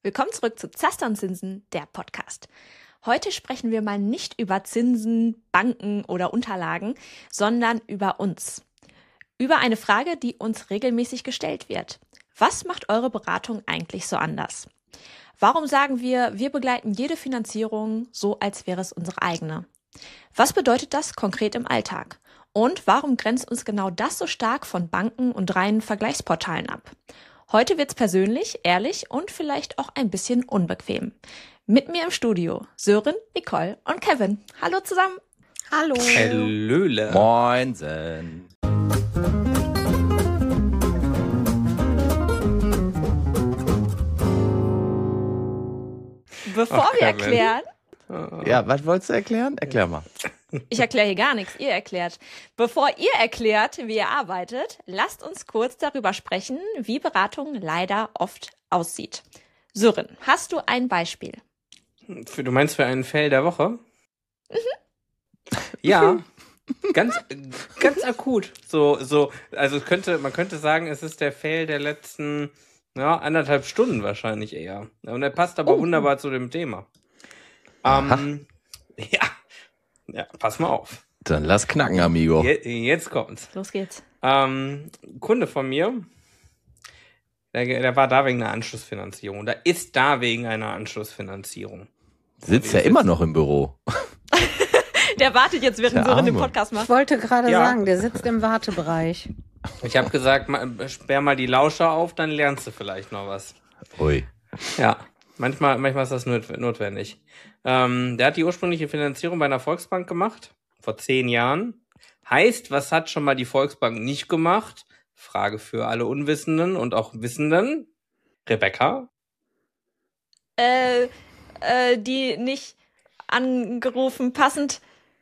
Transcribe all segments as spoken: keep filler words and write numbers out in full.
Willkommen zurück zu Zaster und Zinsen, der Podcast. Heute sprechen wir mal nicht über Zinsen, Banken oder Unterlagen, sondern über uns. Über eine Frage, die uns regelmäßig gestellt wird. Was macht eure Beratung eigentlich so anders? Warum sagen wir, wir begleiten jede Finanzierung so, als wäre es unsere eigene? Was bedeutet das konkret im Alltag? Und warum grenzt uns genau das so stark von Banken und reinen Vergleichsportalen ab? Heute wird's persönlich, ehrlich und vielleicht auch ein bisschen unbequem. Mit mir im Studio Sören, Nicole und Kevin. Hallo zusammen. Hallo. Hallöle. Moinsen. Bevor Ach, wir Kevin. erklären, Ja, was wolltest du erklären? Erklär mal. ich erkläre hier gar nichts, ihr erklärt. Bevor ihr erklärt, wie ihr arbeitet, lasst uns kurz darüber sprechen, wie Beratung leider oft aussieht. Sören, hast du ein Beispiel? Für, du meinst für einen Fail der Woche? Mhm. Ja, ganz, ganz akut. So, so, also es könnte, man könnte sagen, es ist der Fail der letzten, ja, anderthalb Stunden wahrscheinlich eher. Und er passt aber Oh. wunderbar zu dem Thema. Ähm, ja, ja, pass mal auf. Dann lass knacken, amigo. Je, jetzt kommt's. Los geht's. Ähm, ein Kunde von mir, der, der war da wegen einer Anschlussfinanzierung. Da ist da wegen einer Anschlussfinanzierung. Sitzt ja immer noch im Büro. Der wartet jetzt, während Der Sören den Arme. Podcast Ich macht. wollte gerade Ja. sagen, der sitzt im Wartebereich. Ich habe gesagt, ma- sperr mal die Lauscher auf, dann lernst du vielleicht noch was. Ui. Ja, manchmal, manchmal ist das not- notwendig. Ähm, der hat die ursprüngliche Finanzierung bei einer Volksbank gemacht, vor zehn Jahren. Heißt, was hat schon mal die Volksbank nicht gemacht? Frage für alle Unwissenden und auch Wissenden. Rebecca? Äh, äh, die nicht angerufen, passend,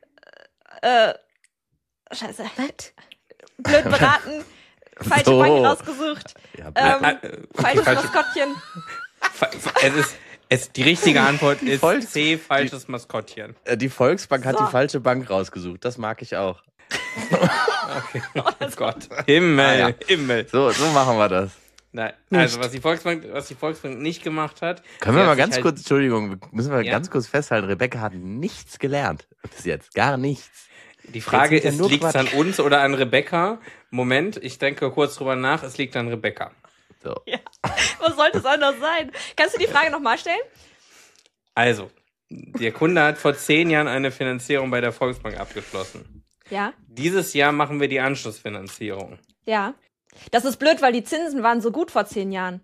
äh, scheiße, blöd beraten, falsche So. Bank rausgesucht, Ja, ähm, Äh, äh, falsches falsche- Maskottchen. Fa- fa- Es ist, es, die richtige Antwort ist Volks- C, falsches Maskottchen. äh, die Volksbank hat So. die falsche Bank rausgesucht. Das mag ich auch. Oh Gott. Himmel, Ah, ja. Himmel. So, so machen wir das. Nein, also was die Volksbank, was die Volksbank nicht gemacht hat. Können sie wir hat mal sich ganz halt, kurz, Entschuldigung, müssen wir Ja? ganz kurz festhalten, Rebecca hat nichts gelernt. Bis jetzt, gar nichts. Die Frage Jetzt ist ja ist, nur liegt es an Quatsch. uns oder an Rebecca? Moment, ich denke kurz drüber nach, es liegt an Rebecca. So. Ja, was sollte es anders sein? Kannst du die Frage nochmal stellen? Also, der Kunde hat vor zehn Jahren eine Finanzierung bei der Volksbank abgeschlossen. Ja, Dieses Jahr machen wir die Anschlussfinanzierung. ja. Das ist blöd, weil die Zinsen waren so gut vor zehn Jahren.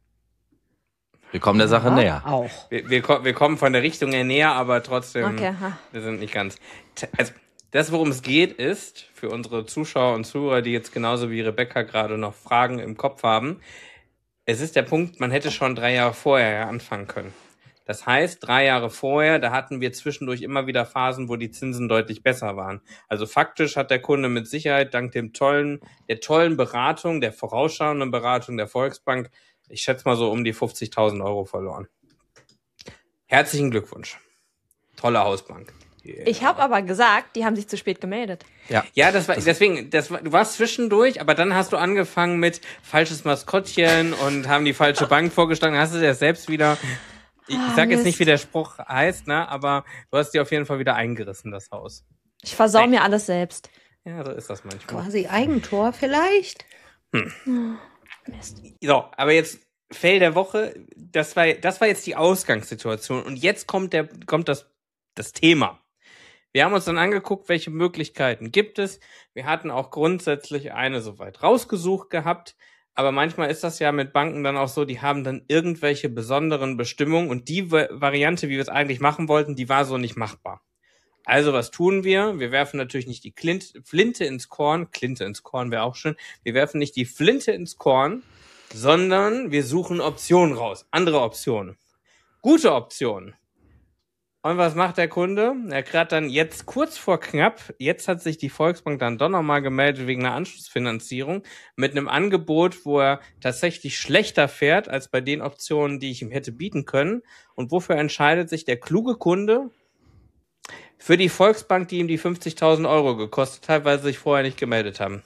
Wir kommen der Sache Ja, näher. Auch. Wir, wir, ko- wir kommen von der Richtung her näher, aber trotzdem, Okay, ha. wir sind nicht ganz. T- Also, das, worum es geht, ist, für unsere Zuschauer und Zuhörer, die jetzt genauso wie Rebecca gerade noch Fragen im Kopf haben, es ist der Punkt, man hätte schon drei Jahre vorher ja anfangen können. Das heißt, drei Jahre vorher, da hatten wir zwischendurch immer wieder Phasen, wo die Zinsen deutlich besser waren. Also faktisch hat der Kunde mit Sicherheit dank dem tollen, der tollen Beratung, der vorausschauenden Beratung der Volksbank, ich schätze mal so um die fünfzigtausend Euro verloren. Herzlichen Glückwunsch. Tolle Hausbank. Ich habe aber gesagt, die haben sich zu spät gemeldet. Ja, das war deswegen, das war, du warst zwischendurch, aber dann hast du angefangen mit falsches Maskottchen und haben die falsche Bank vorgeschlagen. Hast du dir das selbst wieder, ich, ich Ah, sag jetzt Mist. nicht, wie der Spruch heißt, ne, aber du hast dir auf jeden Fall wieder eingerissen, das Haus. Ich versau mir alles selbst. Ja, so ist das manchmal. Quasi Eigentor vielleicht. Mist. So, aber jetzt Fail der Woche, das war, das war jetzt die Ausgangssituation und jetzt kommt der, kommt das, das Thema. Wir haben uns dann angeguckt, welche Möglichkeiten gibt es. Wir hatten auch grundsätzlich eine soweit rausgesucht gehabt. Aber manchmal ist das ja mit Banken dann auch so, die haben dann irgendwelche besonderen Bestimmungen und die Va- Variante, wie wir es eigentlich machen wollten, die war so nicht machbar. Also was tun wir? Wir werfen natürlich nicht die Klint, Flinte ins Korn, Klinte ins Korn wäre auch schön. Wir werfen nicht die Flinte ins Korn, sondern wir suchen Optionen raus, andere Optionen, gute Optionen. Und was macht der Kunde? Er gerade dann jetzt kurz vor knapp, jetzt hat sich die Volksbank dann doch nochmal gemeldet wegen einer Anschlussfinanzierung mit einem Angebot, wo er tatsächlich schlechter fährt als bei den Optionen, die ich ihm hätte bieten können. Und wofür entscheidet sich der kluge Kunde? Für die Volksbank, die ihm die fünfzigtausend Euro gekostet hat, weil sie sich vorher nicht gemeldet haben.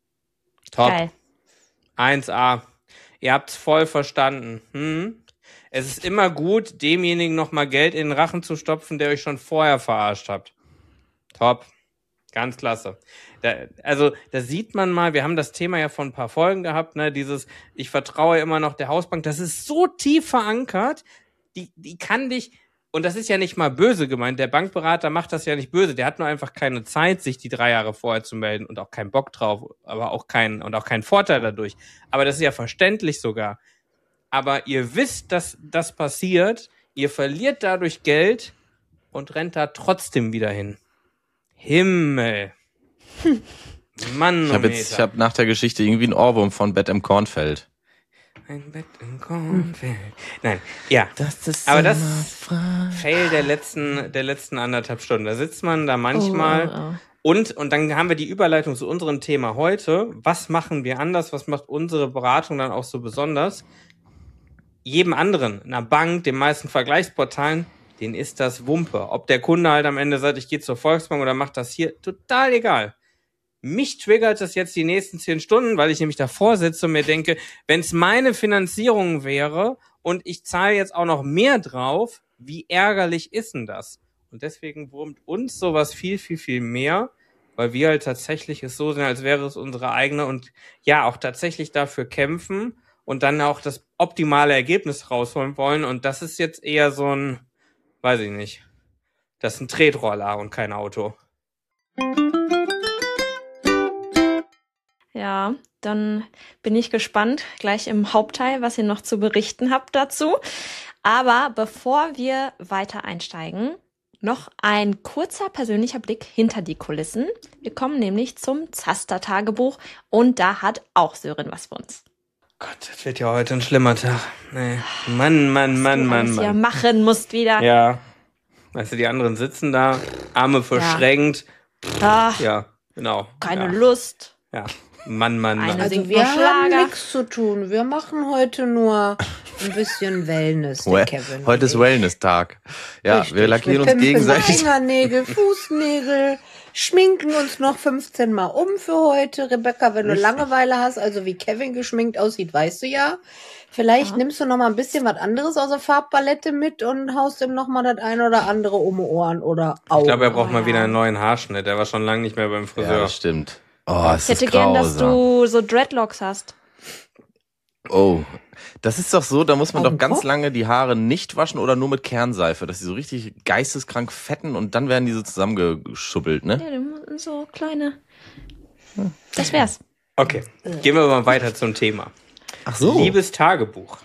Top. Geil. eins a. Ihr habt's voll verstanden. Hm? Es ist immer gut, demjenigen nochmal Geld in den Rachen zu stopfen, der euch schon vorher verarscht habt. Top. Ganz klasse. Da, also, da sieht man mal, wir haben das Thema ja vor ein paar Folgen gehabt, ne, dieses, ich vertraue immer noch der Hausbank, das ist so tief verankert, die, die kann dich, und das ist ja nicht mal böse gemeint, der Bankberater macht das ja nicht böse, der hat nur einfach keine Zeit, sich die drei Jahre vorher zu melden und auch keinen Bock drauf, aber auch keinen, und auch keinen Vorteil dadurch. Aber das ist ja verständlich sogar. Aber ihr wisst, dass das passiert, ihr verliert dadurch Geld und rennt da trotzdem wieder hin. Himmel. Mann, Ich habe jetzt, ich habe nach der Geschichte irgendwie einen Ohrwurm von Bett im Kornfeld. Ein Bett im Kornfeld. Nein, ja. Das ist aber das Fail der letzten, der letzten anderthalb Stunden. Da sitzt man da manchmal Oh, oh, oh. und, und dann haben wir die Überleitung zu unserem Thema heute. Was machen wir anders? Was macht unsere Beratung dann auch so besonders? Jedem anderen, einer Bank, den meisten Vergleichsportalen, denen ist das Wumpe. Ob der Kunde halt am Ende sagt, ich gehe zur Volksbank oder macht das hier, total egal. Mich triggert das jetzt die nächsten zehn Stunden, weil ich nämlich davor sitze und mir denke, wenn es meine Finanzierung wäre und ich zahle jetzt auch noch mehr drauf, wie ärgerlich ist denn das? Und deswegen wurmt uns sowas viel, viel, viel mehr, weil wir halt tatsächlich es so sehen, als wäre es unsere eigene und ja, auch tatsächlich dafür kämpfen und dann auch das optimale Ergebnis rausholen wollen. Und das ist jetzt eher so ein, weiß ich nicht, das ist ein Tretroller und kein Auto. Ja, dann bin ich gespannt, gleich im Hauptteil, was ihr noch zu berichten habt dazu. Aber bevor wir weiter einsteigen, noch ein kurzer persönlicher Blick hinter die Kulissen. Wir kommen nämlich zum Zaster-Tagebuch und da hat auch Sören was für uns. Gott, das wird ja heute ein schlimmer Tag. Nee. Mann, Mann, Mann, du Mann, alles hier Mann. machen musst wieder. Ja. Weißt du, die anderen sitzen da, Arme verschränkt. Ah, Ja, genau. keine ja. Lust. Ja. Mann, Mann, Mann. Eine Also singt wir nur haben Schlager. nichts zu tun. Wir machen heute nur ein bisschen Wellness, der Well, Kevin. und heute ist ich. Wellness-Tag. Ja, Richtig. wir lackieren uns pimpen gegenseitig. Fingernägel, Fußnägel, schminken uns noch fünfzehn Mal um für heute. Rebecca, wenn du Richtig. Langeweile hast, also wie Kevin geschminkt aussieht, weißt du ja. Vielleicht Ja. nimmst du noch mal ein bisschen was anderes aus der Farbpalette mit und haust ihm noch mal das ein oder andere um die Ohren oder Augen. Ich glaube, er braucht Oh, mal ja. wieder einen neuen Haarschnitt. Der war schon lange nicht mehr beim Ja, Friseur. das stimmt. Oh, es Ich hätte ist gern, dass grausam. du so Dreadlocks hast. Oh, das ist doch so, da muss man Auf doch dem ganz Kopf? lange die Haare nicht waschen oder nur mit Kernseife, dass sie so richtig geisteskrank fetten und dann werden die so zusammengeschubbelt, ne? Ja, du- so kleine. Das wär's. Okay, gehen wir mal weiter zum Thema. Ach so. Liebes Tagebuch.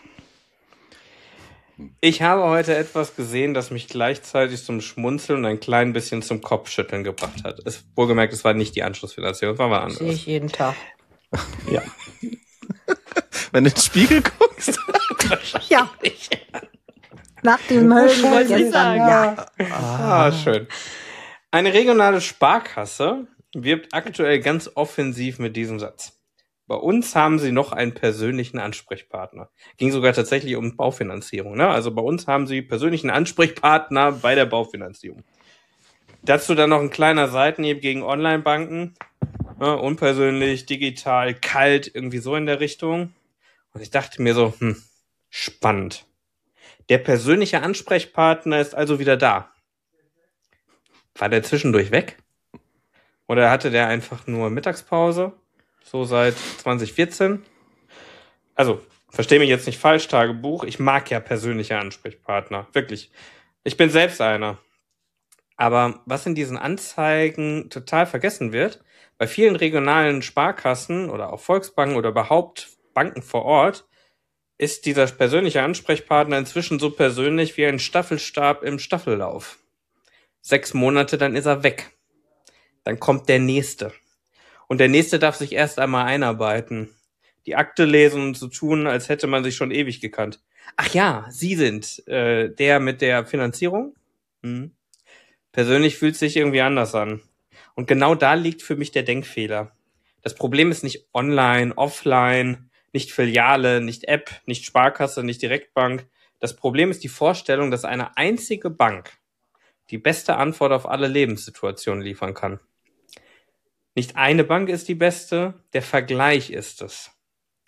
Ich habe heute etwas gesehen, das mich gleichzeitig zum Schmunzeln und ein klein bisschen zum Kopfschütteln gebracht hat. Es, wohlgemerkt, es war nicht die Anschlussfinanzierung, es war was Sehe anderes. ich jeden Tag. Ja. Wenn du in den Spiegel guckst. Ja. Nach dem Höschen wollte ich sagen. Ja. Ah, schön. Eine regionale Sparkasse wirbt aktuell ganz offensiv mit diesem Satz. Bei uns haben sie noch einen persönlichen Ansprechpartner. Ging sogar tatsächlich um Baufinanzierung, ne? Also bei uns haben sie persönlichen Ansprechpartner bei der Baufinanzierung. Dazu dann noch ein kleiner Seitenhieb gegen Online-Banken. Ne? Unpersönlich, digital, kalt, irgendwie so in der Richtung. Und ich dachte mir so, hm, spannend. Der persönliche Ansprechpartner ist also wieder da. War der zwischendurch weg? Oder hatte der einfach nur Mittagspause? So seit zwanzig vierzehn? Also, verstehe mich jetzt nicht falsch, Tagebuch. Ich mag ja persönliche Ansprechpartner. Wirklich. Ich bin selbst einer. Aber was in diesen Anzeigen total vergessen wird, bei vielen regionalen Sparkassen oder auch Volksbanken oder überhaupt Banken vor Ort, ist dieser persönliche Ansprechpartner inzwischen so persönlich wie ein Staffelstab im Staffellauf. Sechs Monate, dann ist er weg. Dann kommt der Nächste. Und der Nächste darf sich erst einmal einarbeiten. Die Akte lesen und so tun, als hätte man sich schon ewig gekannt. Ach ja, Sie sind äh, der mit der Finanzierung? Hm. Persönlich fühlt es sich irgendwie anders an. Und genau da liegt für mich der Denkfehler. Das Problem ist nicht online, offline, nicht Filiale, nicht App, nicht Sparkasse, nicht Direktbank. Das Problem ist die Vorstellung, dass eine einzige Bank die beste Antwort auf alle Lebenssituationen liefern kann. Nicht eine Bank ist die beste, der Vergleich ist es.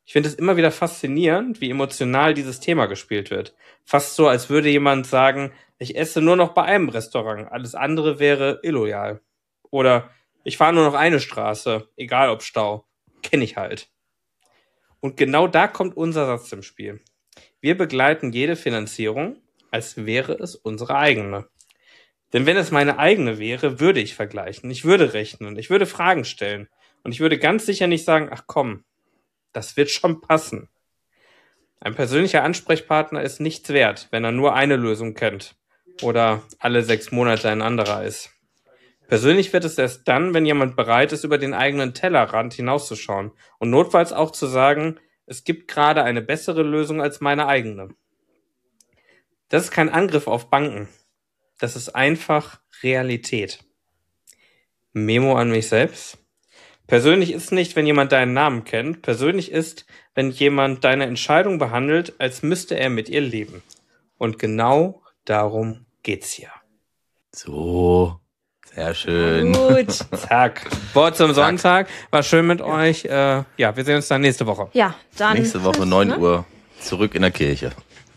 Ich finde es immer wieder faszinierend, wie emotional dieses Thema gespielt wird. Fast so, als würde jemand sagen, ich esse nur noch bei einem Restaurant, alles andere wäre illoyal. Oder ich fahre nur noch eine Straße, egal ob Stau, kenne ich halt. Und genau da kommt unser Satz im Spiel. Wir begleiten jede Finanzierung, als wäre es unsere eigene. Denn wenn es meine eigene wäre, würde ich vergleichen, ich würde rechnen, ich würde Fragen stellen und ich würde ganz sicher nicht sagen, ach komm, das wird schon passen. Ein persönlicher Ansprechpartner ist nichts wert, wenn er nur eine Lösung kennt oder alle sechs Monate ein anderer ist. Persönlich wird es erst dann, wenn jemand bereit ist, über den eigenen Tellerrand hinauszuschauen und notfalls auch zu sagen, es gibt gerade eine bessere Lösung als meine eigene. Das ist kein Angriff auf Banken. Das ist einfach Realität. Memo an mich selbst. Persönlich ist nicht, wenn jemand deinen Namen kennt. Persönlich ist, wenn jemand deine Entscheidung behandelt, als müsste er mit ihr leben. Und genau darum geht's hier. So, sehr schön. Gut. Zack. Wort zum Sonntag. War schön mit euch. Äh, ja, wir sehen uns dann nächste Woche. Ja, dann. Nächste Woche neun Uhr zurück in der Kirche.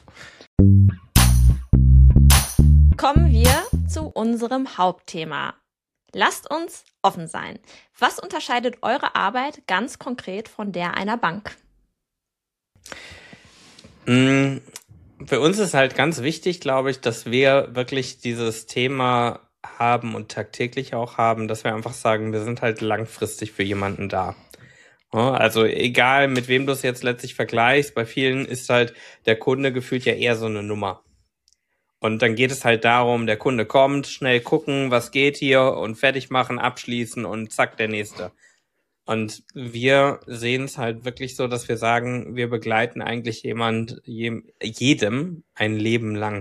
Kommen wir zu unserem Hauptthema. Lasst uns offen sein. Was unterscheidet eure Arbeit ganz konkret von der einer Bank? Mm, Für uns ist halt ganz wichtig, glaube ich, dass wir wirklich dieses Thema haben und tagtäglich auch haben, dass wir einfach sagen, wir sind halt langfristig für jemanden da. Ja, also egal, mit wem du es jetzt letztlich vergleichst, bei vielen ist halt der Kunde gefühlt ja eher so eine Nummer. Und dann geht es halt darum, der Kunde kommt, schnell gucken, was geht hier und fertig machen, abschließen und zack, der nächste. Und wir sehen es halt wirklich so, dass wir sagen, wir begleiten eigentlich jemand, jedem ein Leben lang.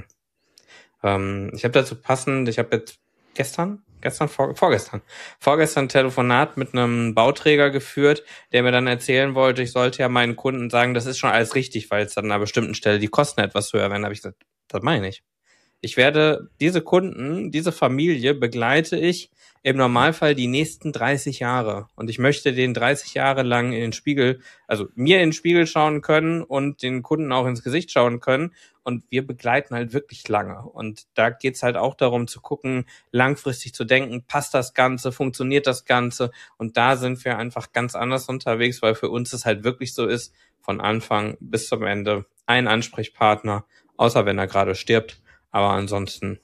Ähm, ich habe dazu passend, ich habe jetzt gestern, gestern, vor, vorgestern, vorgestern ein Telefonat mit einem Bauträger geführt, der mir dann erzählen wollte, ich sollte ja meinen Kunden sagen, das ist schon alles richtig, weil es an einer bestimmten Stelle die Kosten etwas höher werden. Da habe ich gesagt, das meine ich. Ich werde diese Kunden, diese Familie begleite ich im Normalfall die nächsten dreißig Jahre. Und ich möchte den dreißig Jahre lang in den Spiegel, also mir in den Spiegel schauen können und den Kunden auch ins Gesicht schauen können. Und wir begleiten halt wirklich lange. Und da geht's halt auch darum zu gucken, langfristig zu denken, passt das Ganze, funktioniert das Ganze? Und da sind wir einfach ganz anders unterwegs, weil für uns es halt wirklich so ist, von Anfang bis zum Ende ein Ansprechpartner, außer wenn er gerade stirbt. Aber ansonsten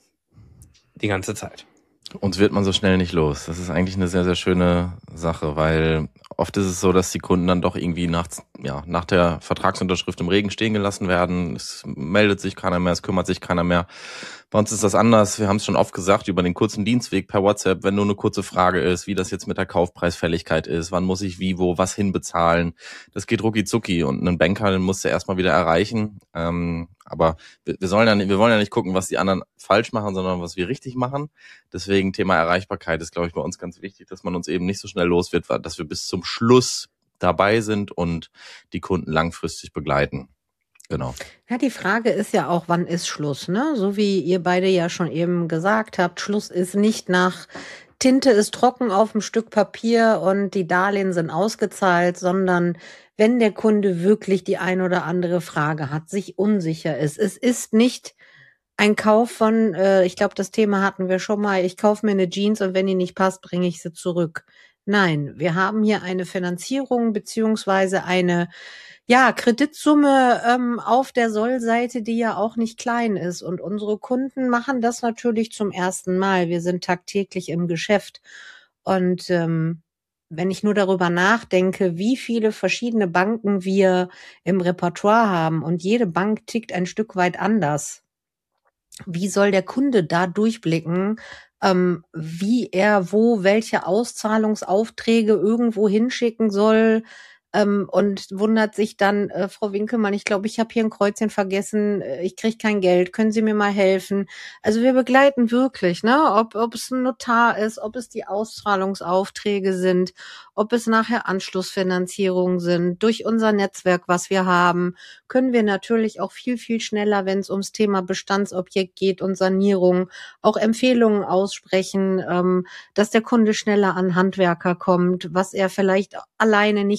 die ganze Zeit. Uns wird man so schnell nicht los. Das ist eigentlich eine sehr, sehr schöne Sache, weil oft ist es so, dass die Kunden dann doch irgendwie nach, ja, nach der Vertragsunterschrift im Regen stehen gelassen werden. Es meldet sich keiner mehr, es kümmert sich keiner mehr. Bei uns ist das anders. Wir haben es schon oft gesagt, über den kurzen Dienstweg per WhatsApp, wenn nur eine kurze Frage ist, wie das jetzt mit der Kaufpreisfälligkeit ist, wann muss ich wie, wo, was hinbezahlen. Das geht rucki zucki und einen Banker, den musst du erstmal wieder erreichen. Ähm, aber wir, wir sollen ja nicht, wir wollen ja nicht gucken, was die anderen falsch machen, sondern was wir richtig machen. Deswegen Thema Erreichbarkeit ist, glaube ich, bei uns ganz wichtig, dass man uns eben nicht so schnell los wird, dass wir bis zum Schluss dabei sind und die Kunden langfristig begleiten. Genau. Ja, die Frage ist ja auch, wann ist Schluss, ne? So wie ihr beide ja schon eben gesagt habt, Schluss ist nicht nach Tinte ist trocken auf dem Stück Papier und die Darlehen sind ausgezahlt, sondern wenn der Kunde wirklich die ein oder andere Frage hat, sich unsicher ist. Es ist nicht ein Kauf von, äh, ich glaube, das Thema hatten wir schon mal, ich kaufe mir eine Jeans und wenn die nicht passt, bringe ich sie zurück. Nein, wir haben hier eine Finanzierung beziehungsweise eine ja, Kreditsumme ähm, auf der Sollseite, die ja auch nicht klein ist. Und unsere Kunden machen das natürlich zum ersten Mal. Wir sind tagtäglich im Geschäft. Und ähm, wenn ich nur darüber nachdenke, wie viele verschiedene Banken wir im Repertoire haben und jede Bank tickt ein Stück weit anders, wie soll der Kunde da durchblicken, ähm, wie er wo welche Auszahlungsaufträge irgendwo hinschicken soll, ähm, und wundert sich dann, äh, Frau Winkelmann, ich glaube, ich habe hier ein Kreuzchen vergessen, äh, ich kriege kein Geld, können Sie mir mal helfen? Also wir begleiten wirklich, ne, ob ob es ein Notar ist, ob es die Auszahlungsaufträge sind, ob es nachher Anschlussfinanzierungen sind. Durch unser Netzwerk, was wir haben, können wir natürlich auch viel, viel schneller, wenn es ums Thema Bestandsobjekt geht und Sanierung, auch Empfehlungen aussprechen, ähm, dass der Kunde schneller an Handwerker kommt, was er vielleicht alleine nicht schaffen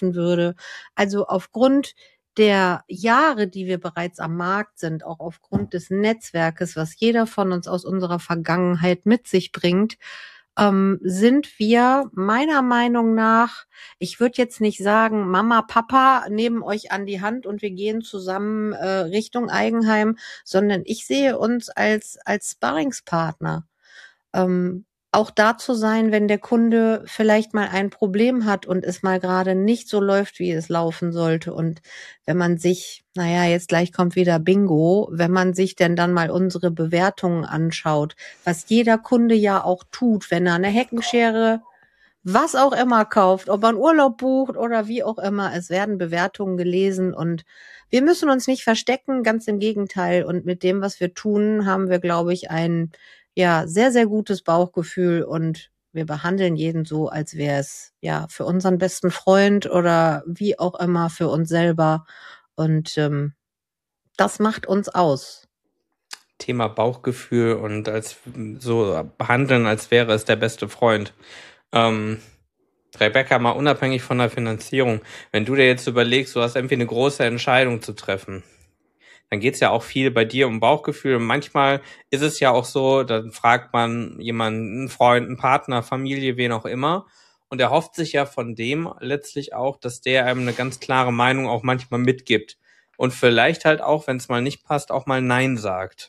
laufen würde. Also aufgrund der Jahre, die wir bereits am Markt sind, auch aufgrund des Netzwerkes, was jeder von uns aus unserer Vergangenheit mit sich bringt, ähm, sind wir meiner Meinung nach, ich würde jetzt nicht sagen, Mama, Papa nehmen euch an die Hand und wir gehen zusammen äh, Richtung Eigenheim, sondern ich sehe uns als, als Sparringspartner. Ähm, auch da zu sein, wenn der Kunde vielleicht mal ein Problem hat und es mal gerade nicht so läuft, wie es laufen sollte. Und wenn man sich, naja, jetzt gleich kommt wieder Bingo, wenn man sich denn dann mal unsere Bewertungen anschaut, was jeder Kunde ja auch tut, wenn er eine Heckenschere, was auch immer kauft, ob er einen Urlaub bucht oder wie auch immer, es werden Bewertungen gelesen und wir müssen uns nicht verstecken, ganz im Gegenteil. Und mit dem, was wir tun, haben wir, glaube ich, ein ja, sehr, sehr gutes Bauchgefühl und wir behandeln jeden so, als wäre es ja für unseren besten Freund oder wie auch immer für uns selber. Und ähm, das macht uns aus. Thema Bauchgefühl und als so behandeln, als wäre es der beste Freund. Ähm, Rebecca, mal unabhängig von der Finanzierung, wenn du dir jetzt überlegst, du hast irgendwie eine große Entscheidung zu treffen, dann geht's ja auch viel bei dir um Bauchgefühl. Und manchmal ist es ja auch so, dann fragt man jemanden, einen Freund, einen Partner, Familie, wen auch immer. Und er hofft sich ja von dem letztlich auch, dass der einem eine ganz klare Meinung auch manchmal mitgibt. Und vielleicht halt auch, wenn es mal nicht passt, auch mal Nein sagt.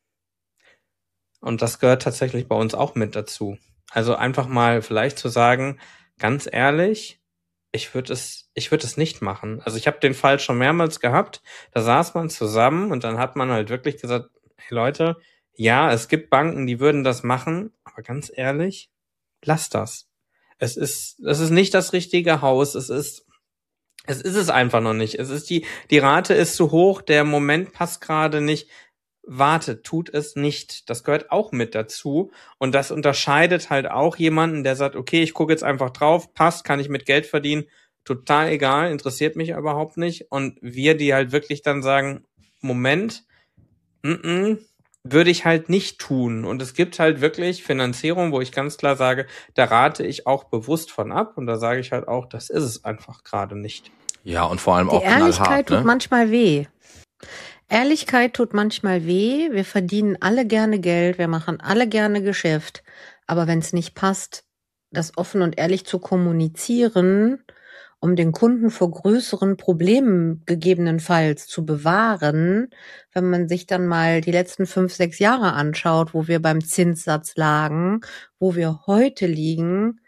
Und das gehört tatsächlich bei uns auch mit dazu. Also einfach mal vielleicht zu sagen, ganz ehrlich, ich würde es, ich würde es nicht machen. Also ich habe den Fall schon mehrmals gehabt. Da saß man zusammen und dann hat man halt wirklich gesagt, hey Leute, ja, es gibt Banken, die würden das machen, aber ganz ehrlich, lasst das. Es ist, es ist nicht das richtige Haus. Es ist, es ist es einfach noch nicht. Es ist die, die Rate ist zu hoch. Der Moment passt gerade nicht. Wartet, tut es nicht. Das gehört auch mit dazu. Und das unterscheidet halt auch jemanden, der sagt, okay, ich gucke jetzt einfach drauf, passt, kann ich mit Geld verdienen, total egal, interessiert mich überhaupt nicht. Und wir, die halt wirklich dann sagen, Moment, m-m, würde ich halt nicht tun. Und es gibt halt wirklich Finanzierung, wo ich ganz klar sage, da rate ich auch bewusst von ab. Und da sage ich halt auch, das ist es einfach gerade nicht. Ja, und vor allem Die auch knallhart. Ehrlichkeit tut Ne? manchmal weh. Ehrlichkeit tut manchmal weh. Wir verdienen alle gerne Geld, wir machen alle gerne Geschäft. Aber wenn es nicht passt, das offen und ehrlich zu kommunizieren, um den Kunden vor größeren Problemen gegebenenfalls zu bewahren, wenn man sich dann mal die letzten fünf, sechs Jahre anschaut, wo wir beim Zinssatz lagen, wo wir heute liegen.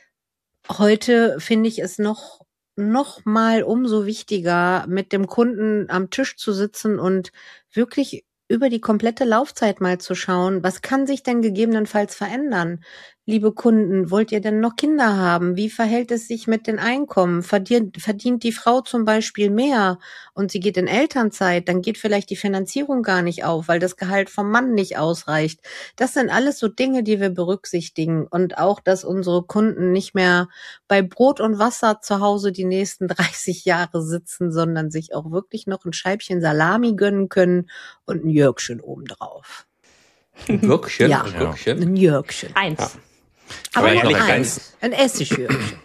Heute finde ich es noch noch mal umso wichtiger, mit dem Kunden am Tisch zu sitzen und wirklich über die komplette Laufzeit mal zu schauen, was kann sich denn gegebenenfalls verändern? Liebe Kunden, wollt ihr denn noch Kinder haben? Wie verhält es sich mit den Einkommen? Verdient, verdient die Frau zum Beispiel mehr und sie geht in Elternzeit, dann geht vielleicht die Finanzierung gar nicht auf, weil das Gehalt vom Mann nicht ausreicht. Das sind alles so Dinge, die wir berücksichtigen und auch, dass unsere Kunden nicht mehr bei Brot und Wasser zu Hause die nächsten dreißig Jahre sitzen, sondern sich auch wirklich noch ein Scheibchen Salami gönnen können und ein Jörgchen obendrauf. Ein Würkchen? Ja. Ein Würkchen? Ein Jörgchen. Eins. Ja. Aber Aber nur ehrlich, eins. Ein Essigjörgchen.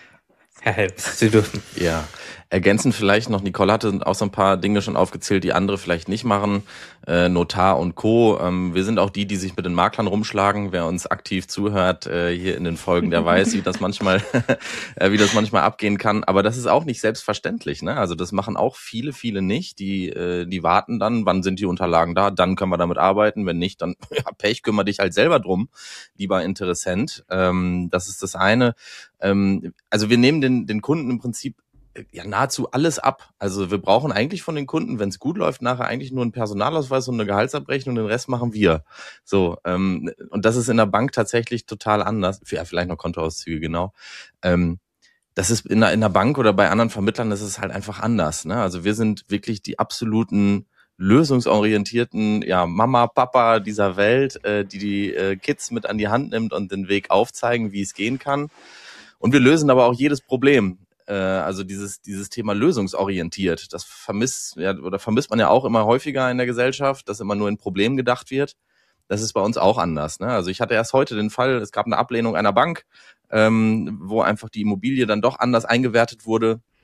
Herr Helms, Sie dürfen. Ja, ergänzend vielleicht noch, Nicole hatte auch so ein paar Dinge schon aufgezählt, die andere vielleicht nicht machen, äh, Notar und Co. Ähm, wir sind auch die, die sich mit den Maklern rumschlagen. Wer uns aktiv zuhört äh, hier in den Folgen, der weiß, wie das manchmal äh, wie das manchmal abgehen kann. Aber das ist auch nicht selbstverständlich, ne? Also das machen auch viele, viele nicht. Die äh, die warten dann, wann sind die Unterlagen da, dann können wir damit arbeiten. Wenn nicht, dann ja, Pech, kümmere dich halt selber drum, lieber Interessent. Ähm, das ist das eine. Ähm, also wir nehmen den den Kunden im Prinzip ja nahezu alles ab. Also wir brauchen eigentlich von den Kunden, wenn es gut läuft, nachher eigentlich nur einen Personalausweis und eine Gehaltsabrechnung, den Rest machen wir. So, ähm, und das ist in der Bank tatsächlich total anders. Ja, vielleicht noch Kontoauszüge, genau. Ähm, das ist in der, in der Bank oder bei anderen Vermittlern, das ist halt einfach anders. Ne? Also wir sind wirklich die absoluten lösungsorientierten, ja, Mama, Papa dieser Welt, äh, die die äh, Kids mit an die Hand nimmt und den Weg aufzeigen, wie es gehen kann. Und wir lösen aber auch jedes Problem. Äh, also dieses dieses Thema lösungsorientiert, das vermisst ja, oder vermisst man ja auch immer häufiger in der Gesellschaft, dass immer nur in Problemen gedacht wird. Das ist bei uns auch anders. Ne? Also ich hatte erst heute den Fall, es gab eine Ablehnung einer Bank, ähm, wo einfach die Immobilie dann doch anders eingewertet wurde.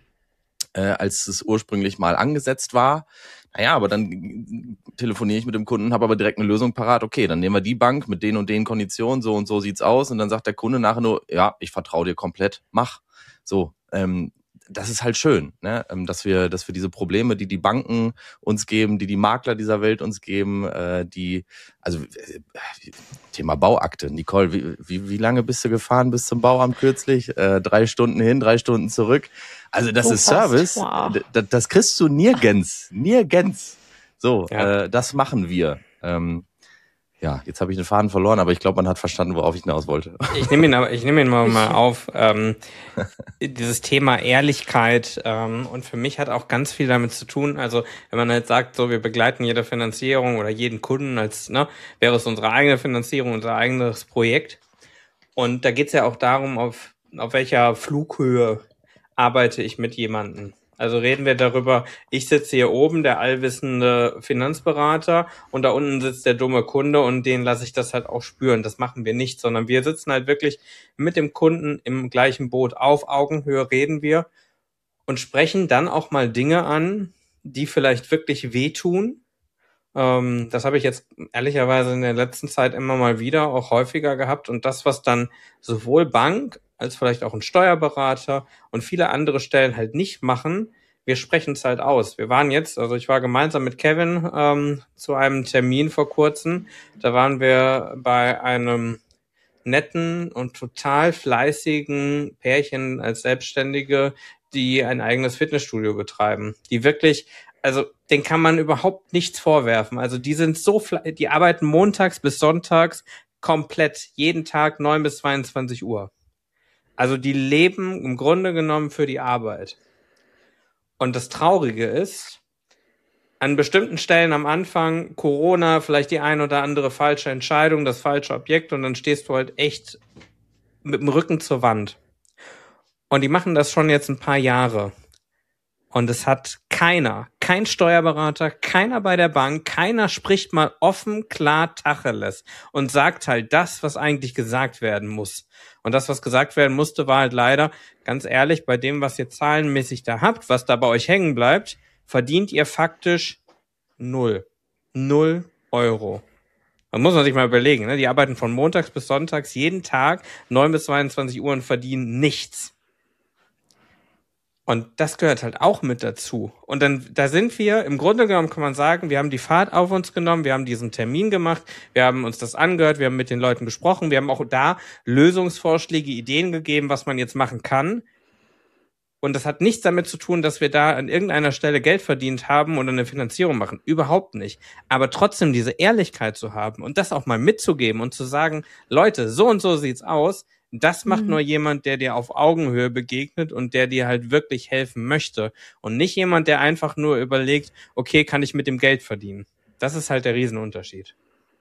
äh, als es ursprünglich mal angesetzt war. Naja, aber dann telefoniere ich mit dem Kunden, habe aber direkt eine Lösung parat. Okay, dann nehmen wir die Bank mit den und den Konditionen, so und so sieht's aus. Und dann sagt der Kunde nachher nur, ja, ich vertraue dir komplett, mach. So, ähm, das ist halt schön, ne? dass wir, dass wir diese Probleme, die die Banken uns geben, die die Makler dieser Welt uns geben, äh, die, also äh, Thema Bauakte. Nicole, wie, wie, wie lange bist du gefahren bis zum Bauamt kürzlich? Äh, drei Stunden hin, drei Stunden zurück. Also das So ist fast. Service. Wow. Das, das kriegst du nirgends, nirgends. So, Ja. äh, das machen wir. Ähm, Ja, jetzt habe ich den Faden verloren, aber ich glaube, man hat verstanden, worauf ich hinaus wollte. Ich nehme ihn aber, ich nehme ihn mal, mal auf, ähm, dieses Thema Ehrlichkeit, ähm, und für mich hat auch ganz viel damit zu tun, also wenn man halt sagt, so wir begleiten jede Finanzierung oder jeden Kunden als, ne, wäre es unsere eigene Finanzierung, unser eigenes Projekt. Und da geht es ja auch darum, auf, auf welcher Flughöhe arbeite ich mit jemandem. Also reden wir darüber, ich sitze hier oben, der allwissende Finanzberater, und da unten sitzt der dumme Kunde und den lasse ich das halt auch spüren. Das machen wir nicht, sondern wir sitzen halt wirklich mit dem Kunden im gleichen Boot. Auf Augenhöhe reden wir und sprechen dann auch mal Dinge an, die vielleicht wirklich wehtun. Ähm, das habe ich jetzt ehrlicherweise in der letzten Zeit immer mal wieder auch häufiger gehabt. Und das, was dann sowohl Bank als vielleicht auch ein Steuerberater und viele andere Stellen halt nicht machen, wir sprechen es halt aus. Wir waren jetzt, also ich war gemeinsam mit Kevin ähm, zu einem Termin vor kurzem. Da waren wir bei einem netten und total fleißigen Pärchen als Selbstständige, die ein eigenes Fitnessstudio betreiben, die wirklich, also den kann man überhaupt nichts vorwerfen. Also die sind so, fle- die arbeiten montags bis sonntags komplett, jeden Tag neun bis zweiundzwanzig Uhr. Also die leben im Grunde genommen für die Arbeit. Und das Traurige ist, an bestimmten Stellen am Anfang, Corona, vielleicht die ein oder andere falsche Entscheidung, das falsche Objekt, und dann stehst du halt echt mit dem Rücken zur Wand. Und die machen das schon jetzt ein paar Jahre. Und es hat keiner, kein Steuerberater, keiner bei der Bank, keiner spricht mal offen, klar, Tacheles und sagt halt das, was eigentlich gesagt werden muss. Und das, was gesagt werden musste, war halt leider, ganz ehrlich, bei dem, was ihr zahlenmäßig da habt, was da bei euch hängen bleibt, verdient ihr faktisch null. Null Euro. Da muss man sich mal überlegen, ne? Die arbeiten von montags bis sonntags jeden Tag neun bis zweiundzwanzig Uhr und verdienen nichts. Und das gehört halt auch mit dazu. Und dann, da sind wir, im Grunde genommen kann man sagen, wir haben die Fahrt auf uns genommen, wir haben diesen Termin gemacht, wir haben uns das angehört, wir haben mit den Leuten gesprochen, wir haben auch da Lösungsvorschläge, Ideen gegeben, was man jetzt machen kann. Und das hat nichts damit zu tun, dass wir da an irgendeiner Stelle Geld verdient haben oder eine Finanzierung machen. Überhaupt nicht. Aber trotzdem diese Ehrlichkeit zu haben und das auch mal mitzugeben und zu sagen, Leute, so und so sieht's aus, das macht mhm. nur jemand, der dir auf Augenhöhe begegnet und der dir halt wirklich helfen möchte. Und nicht jemand, der einfach nur überlegt, okay, kann ich mit dem Geld verdienen. Das ist halt der Riesenunterschied.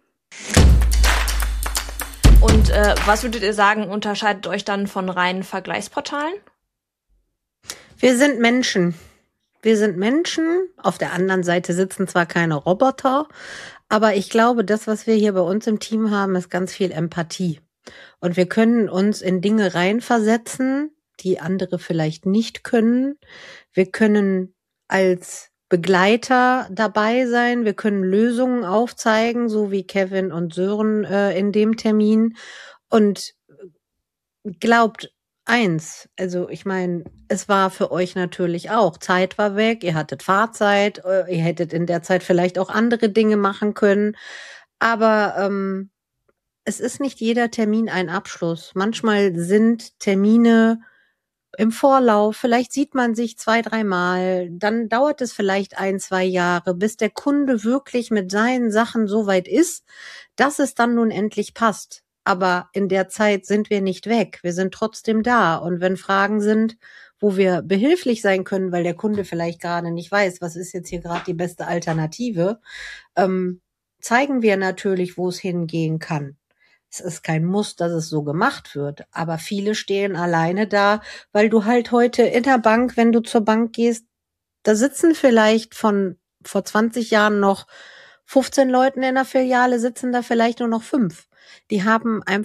Und äh, was würdet ihr sagen, unterscheidet euch dann von reinen Vergleichsportalen? Wir sind Menschen. Wir sind Menschen. Auf der anderen Seite sitzen zwar keine Roboter, aber ich glaube, das, was wir hier bei uns im Team haben, ist ganz viel Empathie. Und wir können uns in Dinge reinversetzen, die andere vielleicht nicht können. Wir können als Begleiter dabei sein. Wir können Lösungen aufzeigen, so wie Kevin und Sören äh, in dem Termin. Und glaubt eins, also ich meine, es war für euch natürlich auch, Zeit war weg, ihr hattet Fahrzeit, ihr hättet in der Zeit vielleicht auch andere Dinge machen können, aber ähm, es ist nicht jeder Termin ein Abschluss. Manchmal sind Termine im Vorlauf, vielleicht sieht man sich zwei, dreimal, dann dauert es vielleicht ein, zwei Jahre, bis der Kunde wirklich mit seinen Sachen so weit ist, dass es dann nun endlich passt. Aber in der Zeit sind wir nicht weg. Wir sind trotzdem da. Und wenn Fragen sind, wo wir behilflich sein können, weil der Kunde vielleicht gerade nicht weiß, was ist jetzt hier gerade die beste Alternative, ähm, zeigen wir natürlich, wo es hingehen kann. Es ist kein Muss, dass es so gemacht wird. Aber viele stehen alleine da, weil du halt heute in der Bank, wenn du zur Bank gehst, da sitzen vielleicht von vor zwanzig Jahren noch fünfzehn Leuten in der Filiale, sitzen da vielleicht nur noch fünf. Die haben einfach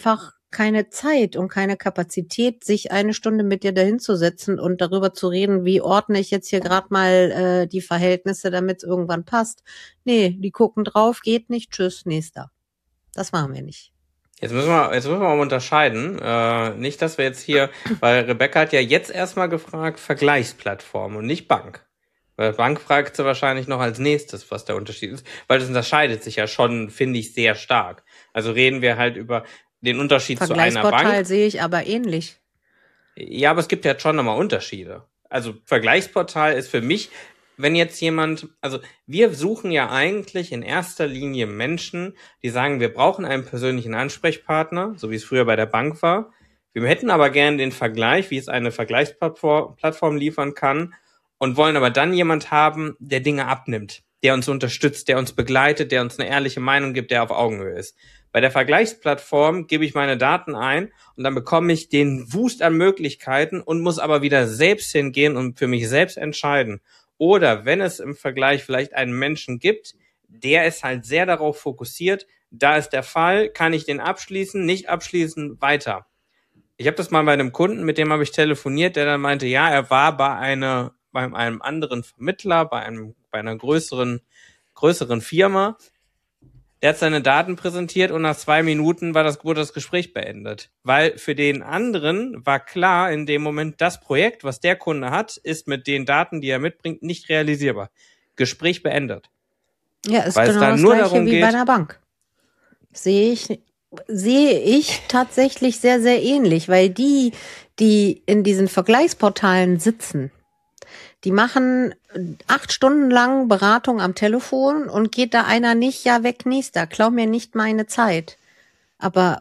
keine Zeit und keine Kapazität, sich eine Stunde mit dir dahinzusetzen und darüber zu reden, wie ordne ich jetzt hier gerade mal äh, die Verhältnisse, damit es irgendwann passt. Nee, die gucken drauf, geht nicht, tschüss, nächster. Das machen wir nicht. Jetzt müssen wir, jetzt müssen wir mal unterscheiden. Äh, nicht, dass wir jetzt hier, weil Rebecca hat ja jetzt erstmal gefragt, Vergleichsplattform und nicht Bank. Weil Bank fragt sie wahrscheinlich noch als nächstes, was der Unterschied ist. Weil das unterscheidet sich ja schon, finde ich, sehr stark. Also reden wir halt über den Unterschied zu einer Bank. Vergleichsportal sehe ich aber ähnlich. Ja, aber es gibt ja schon nochmal Unterschiede. Also Vergleichsportal ist für mich, wenn jetzt jemand, also wir suchen ja eigentlich in erster Linie Menschen, die sagen, wir brauchen einen persönlichen Ansprechpartner, so wie es früher bei der Bank war. Wir hätten aber gerne den Vergleich, wie es eine Vergleichsplattform Plattform liefern kann und wollen aber dann jemand haben, der Dinge abnimmt, der uns unterstützt, der uns begleitet, der uns eine ehrliche Meinung gibt, der auf Augenhöhe ist. Bei der Vergleichsplattform gebe ich meine Daten ein und dann bekomme ich den Wust an Möglichkeiten und muss aber wieder selbst hingehen und für mich selbst entscheiden. Oder wenn es im Vergleich vielleicht einen Menschen gibt, der ist halt sehr darauf fokussiert, da ist der Fall, kann ich den abschließen, nicht abschließen, weiter. Ich habe das mal bei einem Kunden, mit dem habe ich telefoniert, der dann meinte, ja, er war bei einer, bei einem anderen Vermittler, bei einem, bei einer größeren, größeren Firma. Der hat seine Daten präsentiert und nach zwei Minuten war das, wurde das Gespräch beendet. Weil für den anderen war klar in dem Moment, das Projekt, was der Kunde hat, ist mit den Daten, die er mitbringt, nicht realisierbar. Gespräch beendet. Ja, ist Weil genau es dann das nur Gleiche darum wie geht, bei einer Bank. Sehe ich, sehe ich tatsächlich sehr, sehr ähnlich, weil die, die in diesen Vergleichsportalen sitzen, die machen acht Stunden lang Beratung am Telefon und geht da einer nicht, ja weg, nächster, klau mir nicht meine Zeit. Aber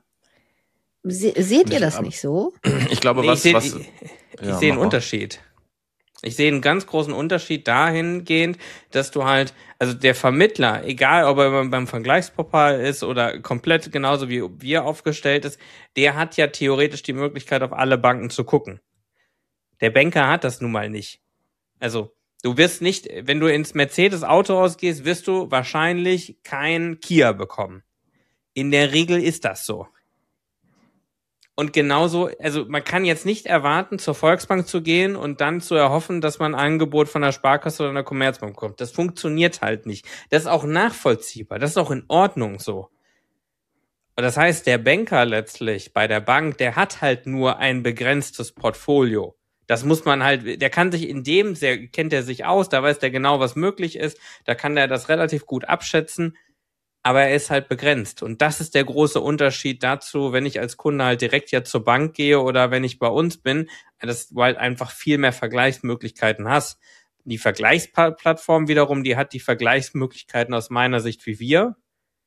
se seht ihr das nicht so? Ich glaube, Nee, was... ich sehe was ich, ich ja, seh einen mach mal. Unterschied. Ich sehe einen ganz großen Unterschied dahingehend, dass du halt, also der Vermittler, egal ob er beim Vergleichsportal ist oder komplett genauso wie wir aufgestellt ist, der hat ja theoretisch die Möglichkeit, auf alle Banken zu gucken. Der Banker hat das nun mal nicht. Also, du wirst nicht, wenn du ins Mercedes-Autohaus gehst, wirst du wahrscheinlich kein Kia bekommen. In der Regel ist das so. Und genauso, also man kann jetzt nicht erwarten, zur Volksbank zu gehen und dann zu erhoffen, dass man ein Angebot von der Sparkasse oder einer Commerzbank bekommt. Das funktioniert halt nicht. Das ist auch nachvollziehbar. Das ist auch in Ordnung so. Und das heißt, der Banker letztlich bei der Bank, der hat halt nur ein begrenztes Portfolio. Das muss man halt, der kann sich in dem, sehr, kennt er sich aus, da weiß der genau, was möglich ist, da kann der das relativ gut abschätzen. Aber er ist halt begrenzt. Und das ist der große Unterschied dazu, wenn ich als Kunde halt direkt ja zur Bank gehe oder wenn ich bei uns bin, dass du halt einfach viel mehr Vergleichsmöglichkeiten hast. Die Vergleichsplattform wiederum, die hat die Vergleichsmöglichkeiten aus meiner Sicht wie wir,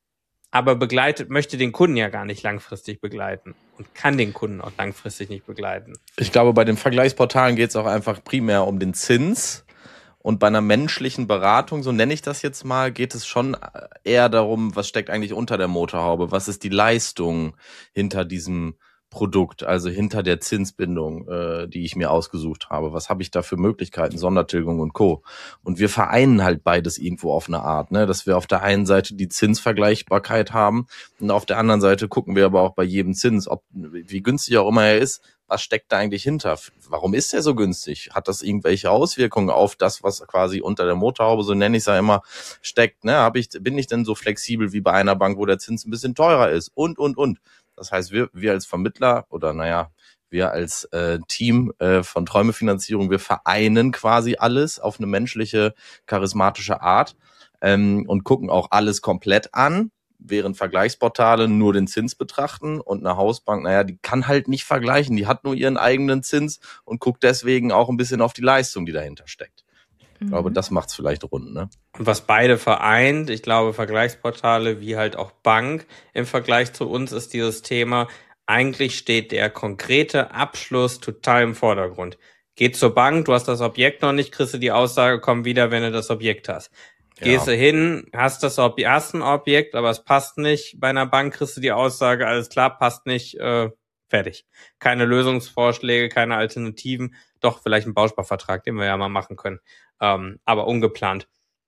aber begleitet, möchte den Kunden ja gar nicht langfristig begleiten und kann den Kunden auch langfristig nicht begleiten. Ich glaube, bei den Vergleichsportalen geht es auch einfach primär um den Zins. Und bei einer menschlichen Beratung, so nenne ich das jetzt mal, geht es schon eher darum, was steckt eigentlich unter der Motorhaube? Was ist die Leistung hinter diesem Produkt, also hinter der Zinsbindung, äh, die ich mir ausgesucht habe? Was habe ich da für Möglichkeiten, Sondertilgung und Co.? Und wir vereinen halt beides irgendwo auf eine Art, ne? Dass wir auf der einen Seite die Zinsvergleichbarkeit haben und auf der anderen Seite gucken wir aber auch bei jedem Zins, ob wie günstig auch immer er ist, was steckt da eigentlich hinter? Warum ist er so günstig? Hat das irgendwelche Auswirkungen auf das, was quasi unter der Motorhaube, so nenne ich es ja immer, steckt? Ne? Hab ich, bin ich denn so flexibel wie bei einer Bank, wo der Zins ein bisschen teurer ist? Und, und, und. Das heißt, wir, wir als Vermittler oder naja, wir als äh, Team äh, von Träumefinanzierung, wir vereinen quasi alles auf eine menschliche, charismatische Art ähm, und gucken auch alles komplett an, während Vergleichsportale nur den Zins betrachten und eine Hausbank, naja, die kann halt nicht vergleichen, die hat nur ihren eigenen Zins und guckt deswegen auch ein bisschen auf die Leistung, die dahinter steckt. Ich glaube, das macht's vielleicht rund, ne? Und was beide vereint, ich glaube, Vergleichsportale wie halt auch Bank im Vergleich zu uns ist dieses Thema, eigentlich steht der konkrete Abschluss total im Vordergrund. Geh zur Bank, du hast das Objekt noch nicht, kriegst du die Aussage, komm wieder, wenn du das Objekt hast. Gehst du hin, hast das Ob- hast ein Objekt, aber es passt nicht. Bei einer Bank kriegst du die Aussage, alles klar, passt nicht, äh, fertig. Keine Lösungsvorschläge, keine Alternativen. Doch, vielleicht ein Bausparvertrag, den wir ja mal machen können. Ähm, aber ungeplant.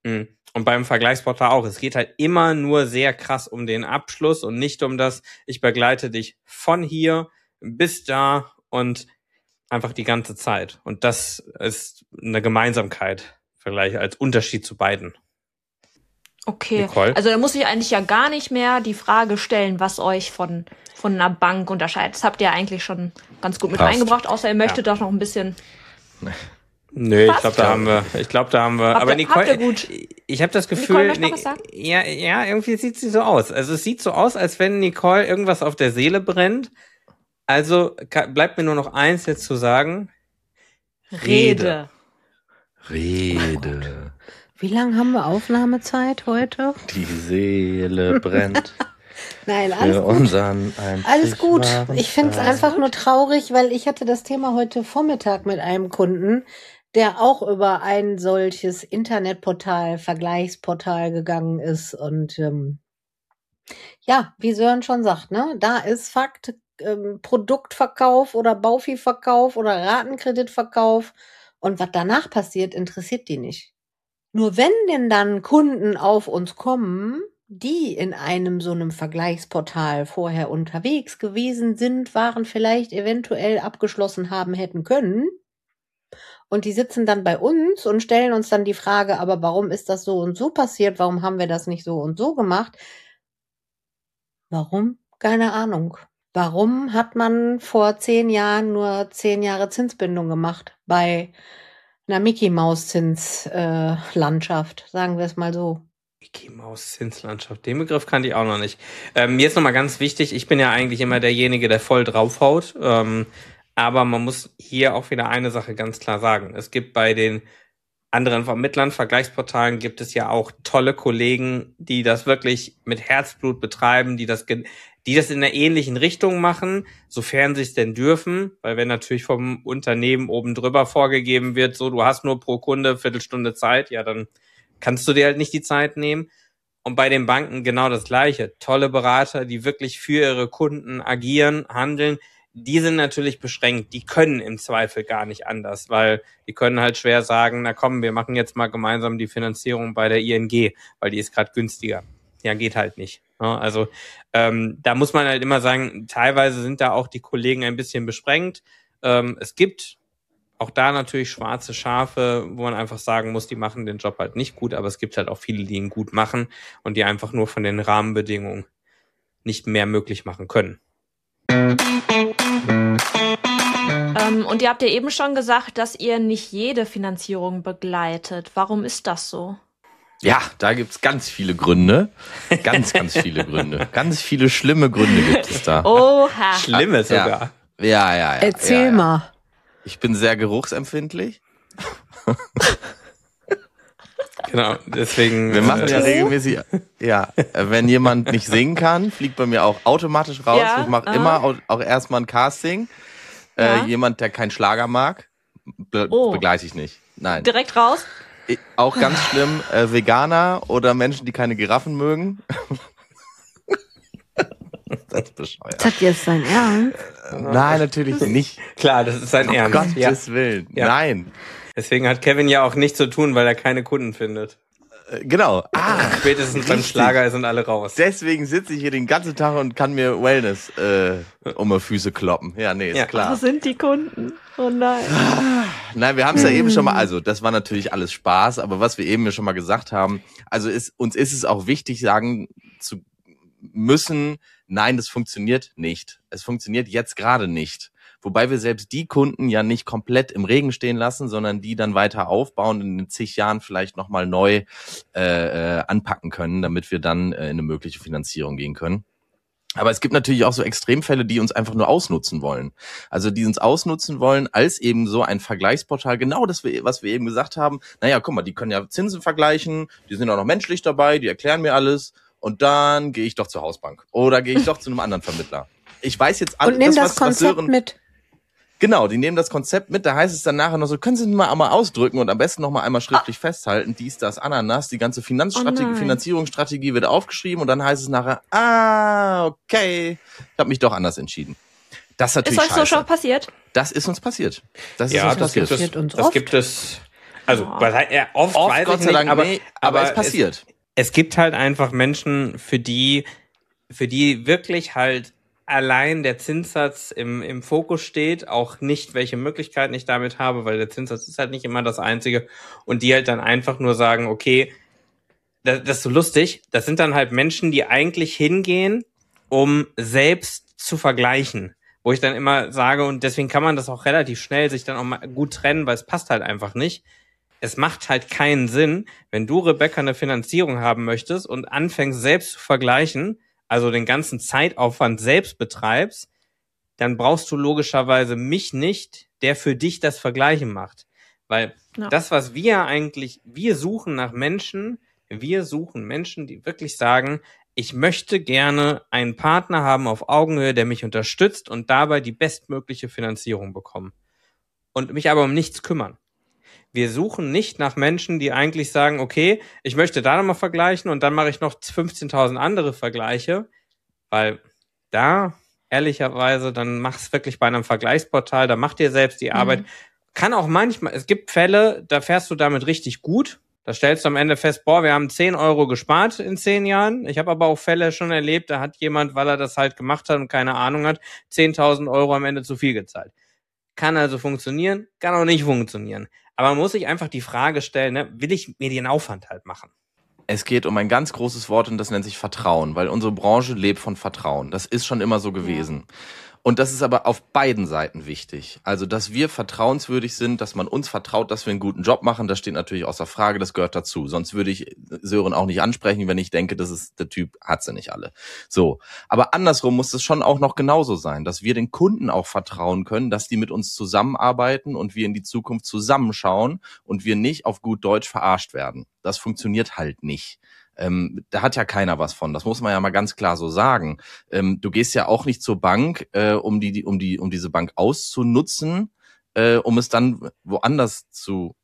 Mhm. Und beim Vergleichsportal auch. Es geht halt immer nur sehr krass um den Abschluss und nicht um das, ich begleite dich von hier bis da und einfach die ganze Zeit. Und das ist eine Gemeinsamkeit, vielleicht als Unterschied zu beiden. Okay, Nicole? Also da muss ich eigentlich ja gar nicht mehr die Frage stellen, was euch von, von einer Bank unterscheidet. Das habt ihr eigentlich schon ganz gut mit Passt. reingebracht, außer ihr möchtet Ja. doch noch ein bisschen... Nö, ich Passt. glaube, da haben wir, ich glaube, da haben wir, Habt aber ihr- Nicole, habt ihr gut. ich habe das Nicole Gefühl, möchte noch Ni- was sagen? ja, ja, irgendwie sieht sie so aus. Also es sieht so aus, als wenn Nicole irgendwas auf der Seele brennt. Also ka- bleibt mir nur noch eins jetzt zu sagen. Rede. Rede. Wie lange haben wir Aufnahmezeit heute? Die Seele brennt Nein, alles für gut. unseren einzig Alles gut. wahren Ich finde es Freund. einfach nur traurig, weil ich hatte das Thema heute Vormittag mit einem Kunden, der auch über ein solches Internetportal, Vergleichsportal gegangen ist. Und ähm, ja, wie Sören schon sagt, ne, da ist Fakt, ähm, Produktverkauf oder Bauviehverkauf oder Ratenkreditverkauf. Und was danach passiert, interessiert die nicht. Nur wenn denn dann Kunden auf uns kommen, die in einem so einem Vergleichsportal vorher unterwegs gewesen sind, waren vielleicht eventuell abgeschlossen haben hätten können. Und die sitzen dann bei uns und stellen uns dann die Frage, aber warum ist das so und so passiert? Warum haben wir das nicht so und so gemacht? Warum? Keine Ahnung. Warum hat man vor zehn Jahren nur zehn Jahre Zinsbindung gemacht bei einer Mickey-Maus-Zins-Landschaft? Sagen wir es mal so. Mickey Maus Zinslandschaft, den Begriff kannte ich auch noch nicht. Ähm, jetzt nochmal ganz wichtig, ich bin ja eigentlich immer derjenige, der voll draufhaut. Ähm, aber man muss hier auch wieder eine Sache ganz klar sagen. Es gibt bei den anderen Vermittlern, Vergleichsportalen, gibt es ja auch tolle Kollegen, die das wirklich mit Herzblut betreiben, die das, ge- die das in einer ähnlichen Richtung machen, sofern sie es denn dürfen. Weil wenn natürlich vom Unternehmen oben drüber vorgegeben wird, so du hast nur pro Kunde Viertelstunde Zeit, ja dann kannst du dir halt nicht die Zeit nehmen. Und bei den Banken genau das Gleiche. Tolle Berater, die wirklich für ihre Kunden agieren, handeln, die sind natürlich beschränkt. Die können im Zweifel gar nicht anders, weil die können halt schwer sagen, na komm, wir machen jetzt mal gemeinsam die Finanzierung bei der I N G, weil die ist gerade günstiger. Ja, geht halt nicht. Ja, also ähm, da muss man halt immer sagen, teilweise sind da auch die Kollegen ein bisschen beschränkt. Ähm, es gibt auch da natürlich schwarze Schafe, wo man einfach sagen muss, die machen den Job halt nicht gut, aber es gibt halt auch viele, die ihn gut machen und die einfach nur von den Rahmenbedingungen nicht mehr möglich machen können. Ähm, und ihr habt ja eben schon gesagt, dass ihr nicht jede Finanzierung begleitet. Warum ist das so? Ja, da gibt's ganz viele Gründe. Ganz, ganz viele Gründe. Ganz viele schlimme Gründe gibt es da. Oha. Schlimme Ja. sogar. Ja, ja, ja. Erzähl ja, ja. mal. Ich bin sehr geruchsempfindlich. Genau, deswegen. Wir machen ja äh, regelmäßig, ja, wenn jemand nicht singen kann, fliegt bei mir auch automatisch raus. Ja, Ich mache ah. immer auch, auch erstmal ein Casting. Ja. Äh, jemand, der keinen Schlager mag, be Oh. begleite ich nicht. Nein. Direkt raus? Ich, auch ganz schlimm, äh, Veganer oder Menschen, die keine Giraffen mögen. Das ist bescheuert. Ist das jetzt dein Ernst? Nein, natürlich nicht. Klar, das ist sein Um Ernst. Gottes Ja. Willen. Ja. Nein. Deswegen hat Kevin ja auch nichts zu tun, weil er keine Kunden findet. Äh, Genau. Ah, Spätestens beim richtig. Schlager sind alle raus. Deswegen sitze ich hier den ganzen Tag und kann mir Wellness äh, um die Füße kloppen. Ja, nee, ist Ja. klar. Wo sind die Kunden? Oh nein. Nein, wir haben es ja eben schon mal, also das war natürlich alles Spaß, aber was wir eben schon mal gesagt haben, also ist, uns ist es auch wichtig, sagen zu müssen, nein, das funktioniert nicht. Es funktioniert jetzt gerade nicht. Wobei wir selbst die Kunden ja nicht komplett im Regen stehen lassen, sondern die dann weiter aufbauen und in zig Jahren vielleicht nochmal neu äh, äh, anpacken können, damit wir dann äh, in eine mögliche Finanzierung gehen können. Aber es gibt natürlich auch so Extremfälle, die uns einfach nur ausnutzen wollen. Also die uns ausnutzen wollen als eben so ein Vergleichsportal. Genau das, was wir eben gesagt haben. Naja, guck mal, die können ja Zinsen vergleichen, die sind auch noch menschlich dabei, die erklären mir alles. Und dann gehe ich doch zur Hausbank. Oder gehe ich doch zu einem anderen Vermittler. Ich weiß jetzt alles, Und nimm das, was, was Konzept Sören, mit. Genau, die nehmen das Konzept mit, da heißt es dann nachher noch so, können Sie mal einmal ausdrücken und am besten noch mal einmal schriftlich festhalten, dies, das, Ananas, die ganze Finanzstrategie, Oh nein. Finanzierungsstrategie wird aufgeschrieben und dann heißt es nachher, ah, okay, ich habe mich doch anders entschieden. Das ist Ist natürlich euch so scheiße. schon passiert? Das ist uns passiert. Das ist Ja, uns das passiert. gibt es. Passiert uns Das oft. gibt es. Also, Oh. was, ja, oft, Oft, weiß Gott ich sei nicht, Dank, aber, nee, aber, aber es passiert. Es, es gibt halt einfach Menschen, für die, für die wirklich halt allein der Zinssatz im, im Fokus steht, auch nicht, welche Möglichkeiten ich damit habe, weil der Zinssatz ist halt nicht immer das Einzige, und die halt dann einfach nur sagen, okay, das, das ist so lustig, das sind dann halt Menschen, die eigentlich hingehen, um selbst zu vergleichen, wo ich dann immer sage, und deswegen kann man das auch relativ schnell sich dann auch mal gut trennen, weil es passt halt einfach nicht. Es macht halt keinen Sinn, wenn du, Rebecca, eine Finanzierung haben möchtest und anfängst selbst zu vergleichen, also den ganzen Zeitaufwand selbst betreibst, dann brauchst du logischerweise mich nicht, der für dich das Vergleichen macht. Weil Ja. das, was wir eigentlich, wir suchen nach Menschen, wir suchen Menschen, die wirklich sagen, ich möchte gerne einen Partner haben auf Augenhöhe, der mich unterstützt und dabei die bestmögliche Finanzierung bekommen. Und mich aber um nichts kümmern. Wir suchen nicht nach Menschen, die eigentlich sagen, okay, ich möchte da nochmal vergleichen und dann mache ich noch fünfzehntausend andere Vergleiche, weil da, ehrlicherweise, dann mach's wirklich bei einem Vergleichsportal, da macht dir selbst die Arbeit. Mhm. Kann auch manchmal, es gibt Fälle, da fährst du damit richtig gut, da stellst du am Ende fest, boah, wir haben zehn Euro gespart in zehn Jahren. Ich habe aber auch Fälle schon erlebt, da hat jemand, weil er das halt gemacht hat und keine Ahnung hat, zehntausend Euro am Ende zu viel gezahlt. Kann also funktionieren, kann auch nicht funktionieren. Aber man muss sich einfach die Frage stellen, ne, will ich mir den Aufwand halt machen? Es geht um ein ganz großes Wort und das nennt sich Vertrauen, weil unsere Branche lebt von Vertrauen. Das ist schon immer so gewesen. Und das ist aber auf beiden Seiten wichtig. Also, dass wir vertrauenswürdig sind, dass man uns vertraut, dass wir einen guten Job machen, das steht natürlich außer Frage, das gehört dazu. Sonst würde ich Sören auch nicht ansprechen, wenn ich denke, das ist der Typ, hat sie nicht alle. So. Aber andersrum muss es schon auch noch genauso sein, dass wir den Kunden auch vertrauen können, dass die mit uns zusammenarbeiten und wir in die Zukunft zusammenschauen und wir nicht auf gut Deutsch verarscht werden. Das funktioniert halt nicht. Ähm, da hat ja keiner was von. Das muss man ja mal ganz klar so sagen. Ähm, du gehst ja auch nicht zur Bank, äh, um die, die, um die, um diese Bank auszunutzen, äh, um es dann woanders zu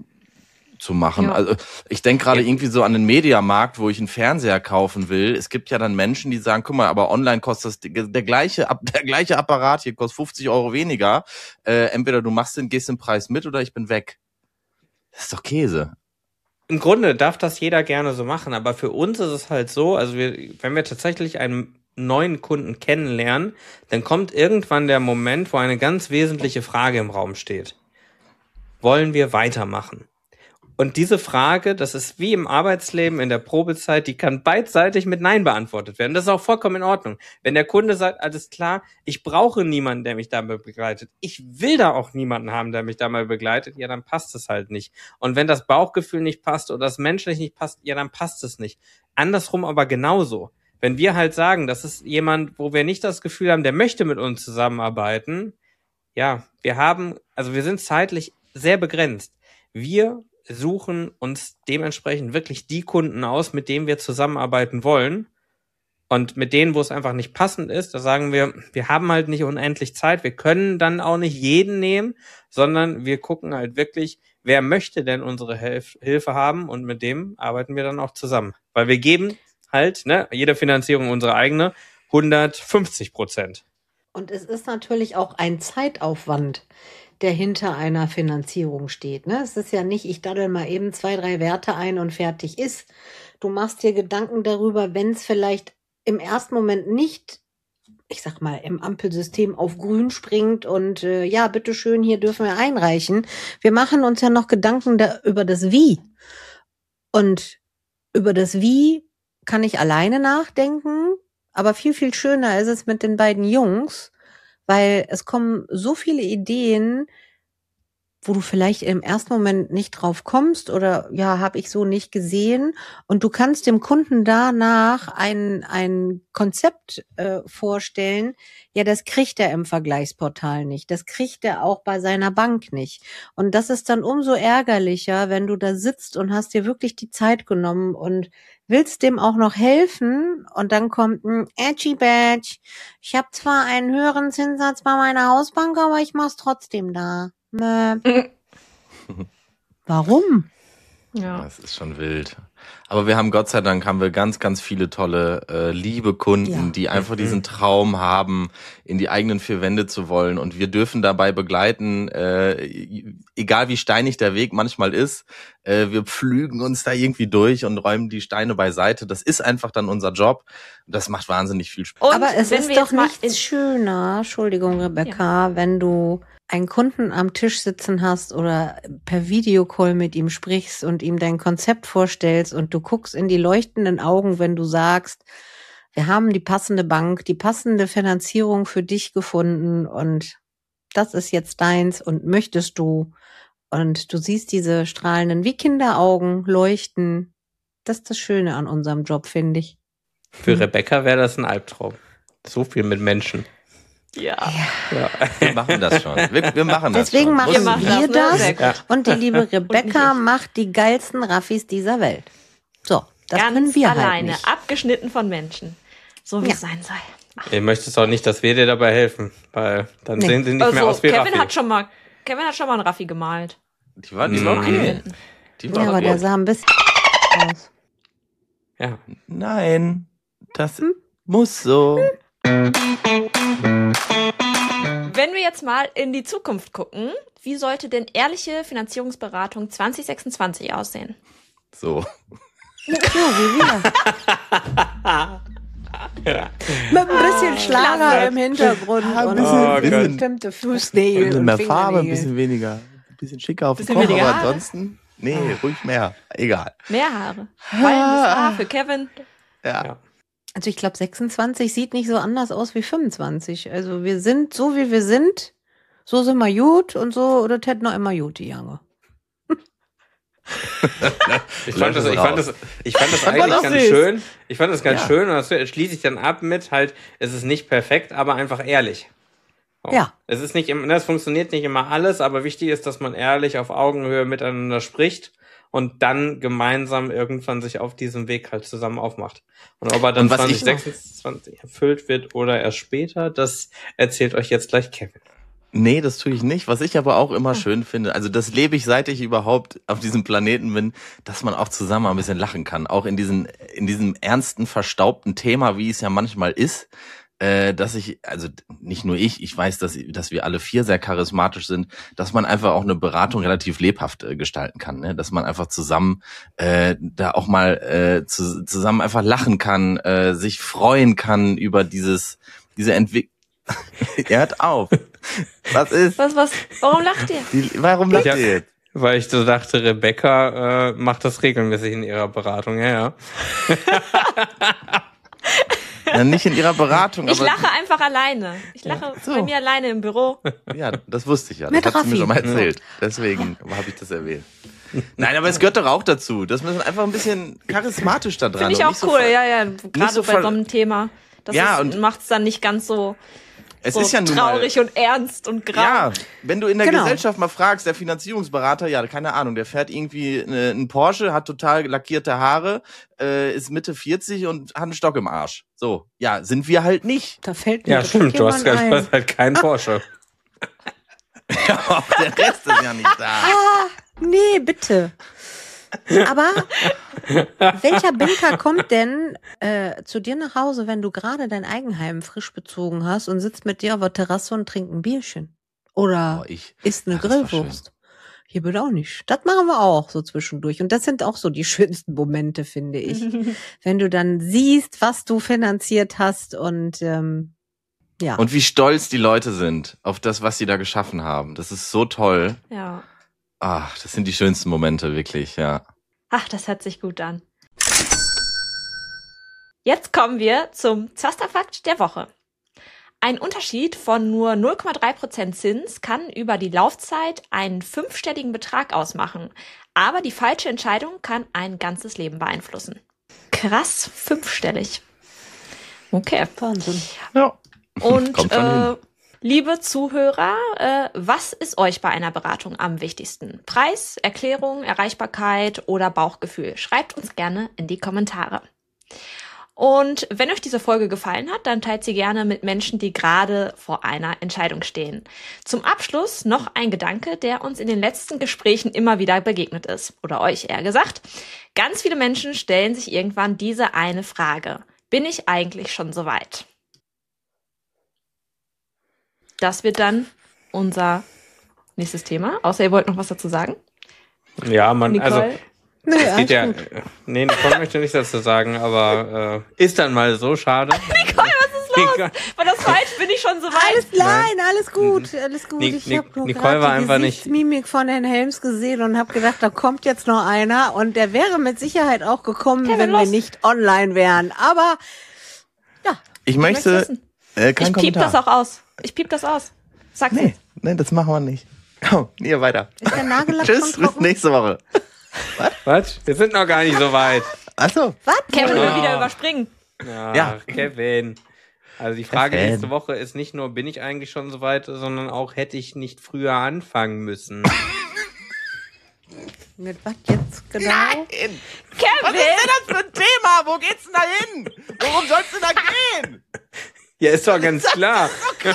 zu machen. Ja. Also ich denke gerade irgendwie so an den Mediamarkt, wo ich einen Fernseher kaufen will. Es gibt ja dann Menschen, die sagen, guck mal, aber online kostet das der gleiche, der gleiche Apparat hier kostet fünfzig Euro weniger. Äh, entweder du machst den, gehst den Preis mit oder ich bin weg. Das ist doch Käse. Im Grunde darf das jeder gerne so machen, aber für uns ist es halt so, also wir, wenn wir tatsächlich einen neuen Kunden kennenlernen, dann kommt irgendwann der Moment, wo eine ganz wesentliche Frage im Raum steht. Wollen wir weitermachen? Und diese Frage, das ist wie im Arbeitsleben in der Probezeit, die kann beidseitig mit Nein beantwortet werden. Das ist auch vollkommen in Ordnung. Wenn der Kunde sagt, alles klar, ich brauche niemanden, der mich dabei begleitet. Ich will da auch niemanden haben, der mich dabei begleitet. Ja, dann passt es halt nicht. Und wenn das Bauchgefühl nicht passt oder das menschlich nicht passt, ja, dann passt es nicht. Andersrum aber genauso. Wenn wir halt sagen, das ist jemand, wo wir nicht das Gefühl haben, der möchte mit uns zusammenarbeiten, ja, wir haben, also wir sind zeitlich sehr begrenzt. Wir suchen uns dementsprechend wirklich die Kunden aus, mit denen wir zusammenarbeiten wollen. Und mit denen, wo es einfach nicht passend ist, da sagen wir, wir haben halt nicht unendlich Zeit, wir können dann auch nicht jeden nehmen, sondern wir gucken halt wirklich, wer möchte denn unsere Hilf- Hilfe haben, und mit dem arbeiten wir dann auch zusammen. Weil wir geben halt, ne, jede Finanzierung unsere eigene, hundertfünfzig Prozent. Und es ist natürlich auch ein Zeitaufwand, der hinter einer Finanzierung steht. Ne? Es ist ja nicht, ich daddel mal eben zwei, drei Werte ein und fertig ist. Du machst dir Gedanken darüber, wenn es vielleicht im ersten Moment nicht, ich sag mal, im Ampelsystem auf grün springt und äh, ja, bitteschön, hier dürfen wir einreichen. Wir machen uns ja noch Gedanken da, über das Wie. Und über das Wie kann ich alleine nachdenken, aber viel, viel schöner ist es mit den beiden Jungs, weil es kommen so viele Ideen, wo du vielleicht im ersten Moment nicht drauf kommst oder ja, habe ich so nicht gesehen, und du kannst dem Kunden danach ein ein Konzept äh, vorstellen. Ja, das kriegt er im Vergleichsportal nicht, das kriegt er auch bei seiner Bank nicht, und das ist dann umso ärgerlicher, wenn du da sitzt und hast dir wirklich die Zeit genommen und willst dem auch noch helfen, und dann kommt ein Edgy Badge. Ich habe zwar einen höheren Zinssatz bei meiner Hausbank, aber ich mach's trotzdem da. Mö. Warum? Ja. Das ist schon wild. Aber wir haben, Gott sei Dank, haben wir ganz, ganz viele tolle, äh, liebe Kunden, Ja. die einfach diesen Traum haben, in die eigenen vier Wände zu wollen. Und wir dürfen dabei begleiten, äh, egal wie steinig der Weg manchmal ist, äh, wir pflügen uns da irgendwie durch und räumen die Steine beiseite. Das ist einfach dann unser Job. Das macht wahnsinnig viel Spaß. Und Aber es wenn ist wir doch jetzt mal in, nichts schöner, Entschuldigung, Rebecca, wenn du einen Kunden am Tisch sitzen hast oder per Videocall mit ihm sprichst und ihm dein Konzept vorstellst und du guckst in die leuchtenden Augen, wenn du sagst, wir haben die passende Bank, die passende Finanzierung für dich gefunden und das ist jetzt deins und möchtest du und du siehst diese strahlenden wie Kinderaugen leuchten. Das ist das Schöne an unserem Job, finde ich. Für Rebecca wäre das ein Albtraum. So viel mit Menschen. ja. Ja. Wir machen das schon. Wir, wir machen das Deswegen schon. machen Ihr macht wir das, ne? das. Sehr gut. Ja. Und die liebe Und Rebecca nicht ich. macht die geilsten Raffis dieser Welt. So, das Ganz können wir alleine, halt nicht. abgeschnitten von Menschen. So wie Ja. es sein soll. Ihr möchtet auch nicht, dass wir dir dabei helfen, weil dann Nee. sehen sie nicht mehr Also, aus wie Kevin Raffi. hat schon mal, Kevin hat schon mal einen Raffi gemalt. Die war, die war okay. Die war Ja, aber der gut. sah ein bisschen aus. Ja. Nein, das muss so. Wenn wir jetzt mal in die Zukunft gucken, wie sollte denn ehrliche Finanzierungsberatung zwanzig sechsundzwanzig aussehen? So. So wie wir. Mit ein bisschen Schlager Klasse. im Hintergrund Ja, ein und bisschen- Oh Gott. bestimmte Fußnägel und mehr Farbe, ein Fingernägel. bisschen weniger, ein bisschen schicker auf dem Bisschen Kopf, weniger aber Haare. ansonsten, nee, ruhig mehr. Egal. Mehr Haare. Wallendes Haar für Kevin. Ja. Ja. Also ich glaube, sechsundzwanzig sieht nicht so anders aus wie fünfundzwanzig. Also wir sind so, wie wir sind. So sind wir gut und so, das hätte noch immer gut, die Jange. Ich fand, Lösch das, es ich, fand raus. das, ich fand das war eigentlich doch ganz süß. schön. Ich fand das ganz Ja. schön und das schließe ich dann ab mit halt, es ist nicht perfekt, aber einfach ehrlich. So. Ja. Es ist nicht immer, es funktioniert nicht immer alles, aber wichtig ist, dass man ehrlich auf Augenhöhe miteinander spricht und dann gemeinsam irgendwann sich auf diesem Weg halt zusammen aufmacht. Und ob er dann Und was ich zwanzig sechsundzwanzig erfüllt wird oder erst später, das erzählt euch jetzt gleich Kevin. Nee, das tue ich nicht. Was ich aber auch immer schön finde, also das lebe ich, seit ich überhaupt auf diesem Planeten bin, dass man auch zusammen ein bisschen lachen kann. Auch in diesen, in diesem ernsten, verstaubten Thema, wie es ja manchmal ist, äh, dass ich, also nicht nur ich, ich weiß, dass, dass wir alle vier sehr charismatisch sind, dass man einfach auch eine Beratung relativ lebhaft äh, gestalten kann, ne? Dass man einfach zusammen äh, da auch mal äh, zu, zusammen einfach lachen kann, äh, sich freuen kann über dieses, diese Entwicklung. Er hört auf. Was ist? Was, was, warum lacht ihr? Die, warum lacht Ja. ihr jetzt? Weil ich so dachte, Rebecca äh, macht das regelmäßig in ihrer Beratung, ja, ja. Ja, nicht in ihrer Beratung, Ich aber lache einfach alleine. Ich lache So. bei mir alleine im Büro. ja, das wusste ich ja. Mit Das hat sie mir Raffi. schon mal erzählt. Deswegen habe ich das erwähnt. Nein, aber es gehört doch auch dazu, dass man einfach ein bisschen charismatisch da dran Finde ich und auch nicht so cool, ver- ja, ja. Gerade so bei ver- so einem Thema. Das Ja, ist- und- macht's dann nicht ganz so, Es so ist ja nun mal, traurig und ernst und grau. ja, wenn du in der Genau. Gesellschaft mal fragst, der Finanzierungsberater, ja, keine Ahnung, der fährt irgendwie eine, einen Porsche, hat total lackierte Haare, äh, ist Mitte vierzig und hat einen Stock im Arsch. So, ja, sind wir halt nicht. Da fällt mir Ja, direkt stimmt, du hast, jemand du ein. hast halt keinen Porsche. Ja, auch der Rest ist ja nicht da. Ah, nee, bitte. Aber welcher Banker kommt denn äh, zu dir nach Hause, wenn du gerade dein Eigenheim frisch bezogen hast und sitzt mit dir auf der Terrasse und trinkt ein Bierchen? Oder Oh, ich. isst eine Ja, das war Grillwurst? Hier wird auch nicht. Das machen wir auch so zwischendurch. Und das sind auch so die schönsten Momente, finde ich. Wenn du dann siehst, was du finanziert hast und ähm, ja. Und wie stolz die Leute sind auf das, was sie da geschaffen haben. Das ist so toll. Ja. Ach, das sind die schönsten Momente, wirklich, ja. Ach, das hört sich gut an. Jetzt kommen wir zum Zasterfakt der Woche. Ein Unterschied von nur null Komma drei Prozent Zins kann über die Laufzeit einen fünfstelligen Betrag ausmachen. Aber die falsche Entscheidung kann ein ganzes Leben beeinflussen. Krass, fünfstellig. Okay. Wahnsinn. Ja. Und Kommt schon äh, hin. liebe Zuhörer, äh, was ist euch bei einer Beratung am wichtigsten? Preis, Erklärung, Erreichbarkeit oder Bauchgefühl? Schreibt uns gerne in die Kommentare. Und wenn euch diese Folge gefallen hat, dann teilt sie gerne mit Menschen, die gerade vor einer Entscheidung stehen. Zum Abschluss noch ein Gedanke, der uns in den letzten Gesprächen immer wieder begegnet ist. Oder euch eher gesagt. Ganz viele Menschen stellen sich irgendwann diese eine Frage. Bin ich eigentlich schon soweit? Das wird dann unser nächstes Thema. Außer ihr wollt noch was dazu sagen? Ja, man, Nicole? also Nee, es geht ja. gut. Nee, Nicole möchte nichts dazu sagen, aber äh, ist dann mal so schade. Nicole, was ist los? Nicole, War das falsch? Bin ich schon soweit? Alles, nein, alles gut, alles gut. Nic- Ich Nic- habe nur Nicole gerade war die einfach nicht- Gesichtsmimik von Herrn Helms gesehen und habe gedacht, da kommt jetzt noch einer und der wäre mit Sicherheit auch gekommen, Kevin, wenn los. wir nicht online wären. Aber Ich Ich möchte möchte wissen. äh, kein Ich piep Kommentar. das auch aus. Ich piep das aus. Sag's Nee, jetzt. nee, das machen wir nicht. Komm, ihr weiter. ist der Nagellack Tschüss, schon bis trocken? nächste Woche. was? Wir sind noch gar nicht so weit. Achso. Was? Kevin will Ja. wieder überspringen. Ja, Ja. Kevin. Also die Frage Kevin. nächste Woche ist nicht nur, bin ich eigentlich schon so weit, sondern auch, hätte ich nicht früher anfangen müssen. Mit was jetzt genau? Kevin! das für ein Thema? Wo geht's denn da hin? Worum soll's denn da gehen? Ja, ist doch ganz klar.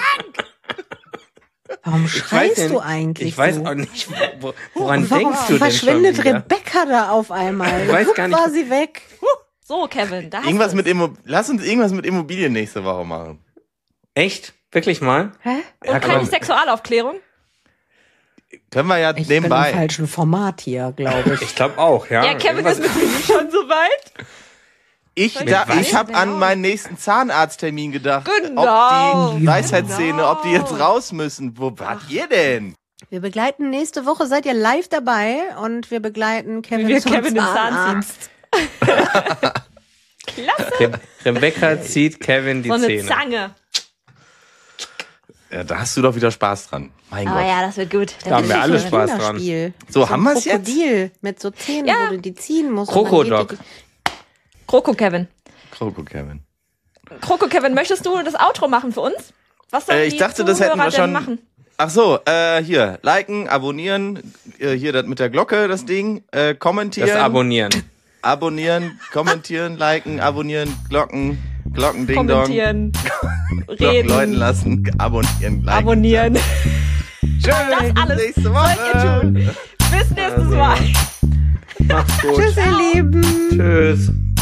Warum Ich weiß schreist ja du nicht- eigentlich Ich weiß so? auch nicht, wo, woran Warum denkst du denn verschwindet schon wieder? Rebecca da auf einmal? Ich weiß Wupp, gar nicht, war wo- sie weg. So, Kevin, da hast Irgendwas du's. mit Immo Lass uns irgendwas mit Immobilien nächste Woche machen. Echt? Wirklich mal? Hä? Und Ja, keine komm. Sexualaufklärung? Können wir ja Ich bin im nebenbei. falschen Format hier, glaube ich. Ich glaube auch, ja. Ja, Kevin Irgendwas- ist mit mir schon so weit. Ich, Soll ich da, das ich habe genau? an meinen nächsten Zahnarzttermin gedacht. Genau. Ob die Weisheitszähne, ob die jetzt Genau. raus müssen. Wo wart ihr denn? Wir begleiten nächste Woche, seid ihr live dabei und wir begleiten Kevin Wie wir zum Kevin den Zahn Zahnarzt. Klasse. Re Rebecca zieht Kevin die So eine Zähne. Zange. Ja, da hast du doch wieder Spaß dran. Mein Aber Gott. ja, das wird gut. Da haben wir Das ist alle so ein Spaß dran. Kinderspiel. So, So haben ein wir's jetzt? Krokodil mit so Zähnen, Ja. wo du die ziehen musst. Krokodok. Und dann geht die- Kroko Kevin. Kroko Kevin. Kroko Kevin, möchtest du das Outro machen für uns? Was sollen Äh, ich die dachte, das hätten Zuhörer wir schon- denn machen? Ach so, äh, hier, liken, abonnieren, äh, hier das mit der Glocke, das Ding, äh, kommentieren. Das Abonnieren. Abonnieren, kommentieren, liken, abonnieren, Glocken, Glockending Dong, Kommentieren, Glocken reden, läuten lassen, abonnieren, liken. abonnieren. Tschüss, Das alles nächste sollt Woche. ihr tun. Bis nächstes Mal. Macht's gut. Tschüss, ihr Lieben. Tschüss.